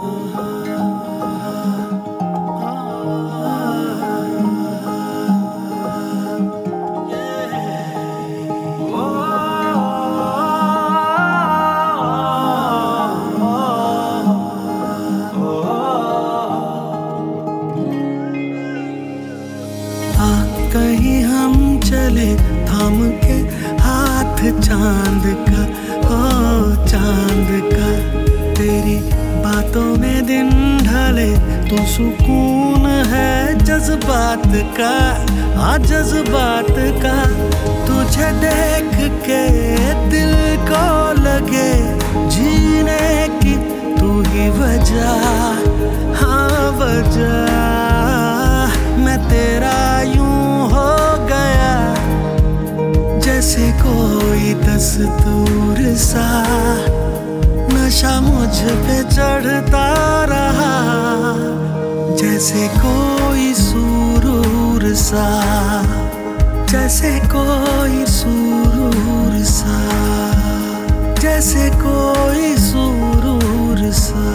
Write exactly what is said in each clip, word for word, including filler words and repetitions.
कहीं हम चले थाम के हाथ चांद का, हो चांद का। तेरी बातों में दिन ढले तो सुकून है जज्बात का, आ जज्बात का। तुझे देख के दिल को लगे जीने की तू ही वजह, हाँ वजह। मैं तेरा यूं हो गया जैसे कोई दस्तूर सा, नशा मुझ पे चढ़ता रहा जैसे कोई सुरूर सा, जैसे कोई सुरूर सा, जैसे कोई सुरूर सा।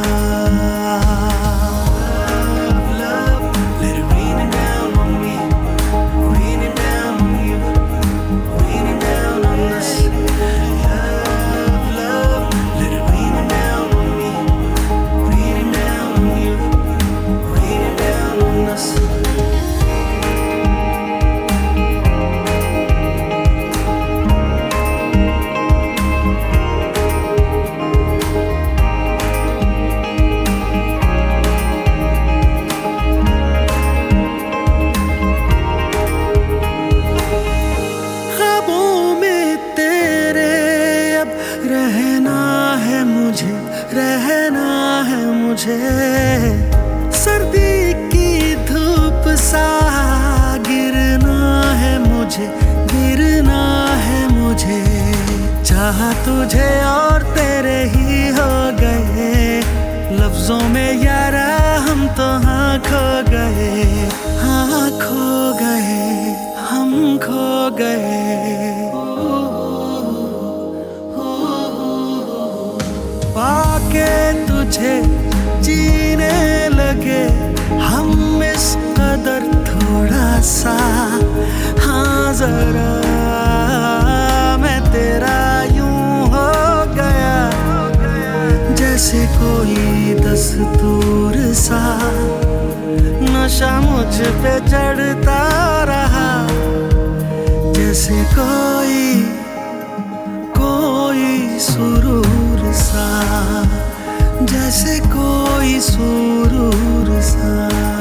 रहना है मुझे, रहना है मुझे सर्दी की धूप सा, गिरना है मुझे, गिरना है मुझे। चाहा तुझे और तेरे ही हो गए, लफ्जों में यारा हम तो हाँ खो गए, हाँ खो गए, हम खो गए। पाके तुझे जीने लगे हम इस कदर थोड़ा सा, हाँ जरा। मैं तेरा यूं हो गया जैसे कोई दस्तूर सा, नशा मुझ पे चढ़ता रहा जैसे कोई कोई सुरूर सा, जैसे कोई सुरूर सा।